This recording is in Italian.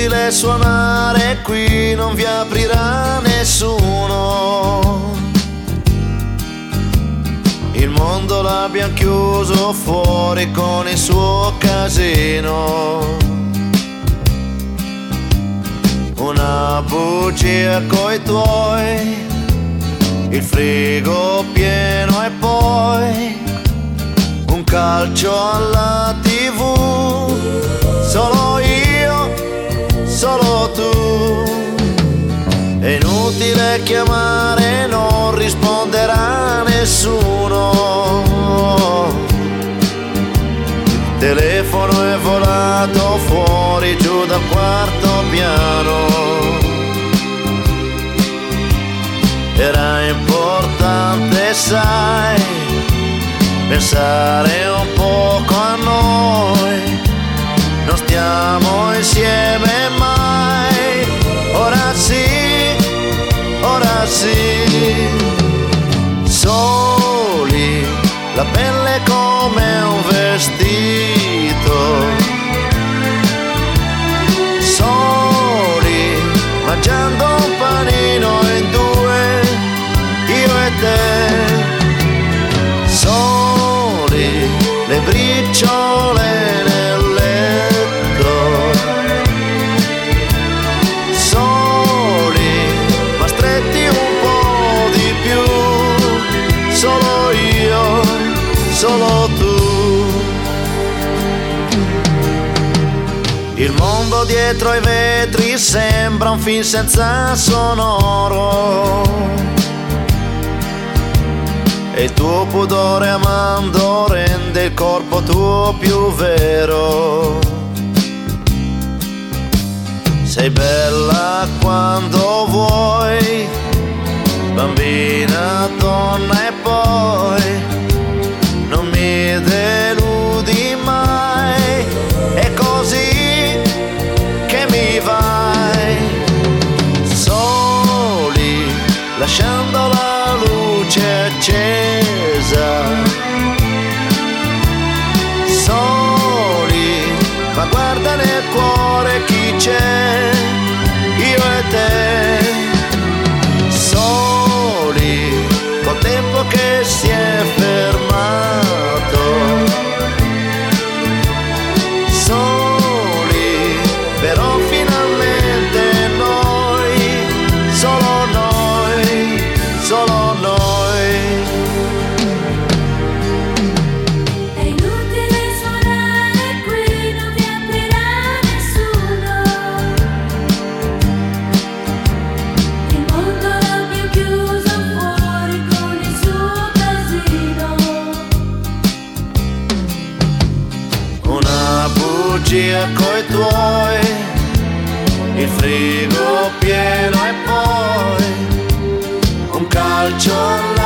inutile suonare qui, non vi aprirà nessuno. Il mondo l'abbiamo chiuso fuori con il suo casino. Una bugia coi tuoi, il frigo pieno e poi un calcio alla TV. Solo io, solo tu. È inutile chiamare, non risponderà nessuno. Il telefono è volato fuori giù dal quarto piano. Era importante, sai, pensare un poco a noi. Non stiamo insieme mai. Ora sì, ora sì. Soli, la pelle come un vestito. Soli, mangiando un panino in due, io e te. Soli, le briciole nel letto. Soli, ma stretti un po' di più. Solo io, solo tu. Il mondo dietro ai vetri sembra un film senza sonoro. E il tuo pudore amando rende il corpo tuo più vero. Sei bella quando vuoi, bambina, donna e poi non mi deludi mai. È così che mi vai. Soli, lasciando la luce accesa. Soli, ma guarda nel cuore chi c'è, io e te. Soli, col tempo che si è fermato. Soli, però finalmente noi, solo noi, solo noi. È inutile suonare qui, non vi aprirà nessuno. Il mondo l'abbiamo chiuso fuori con il suo casino. Una bugia coi tuoi, il frigo pieno e poi un calcio alla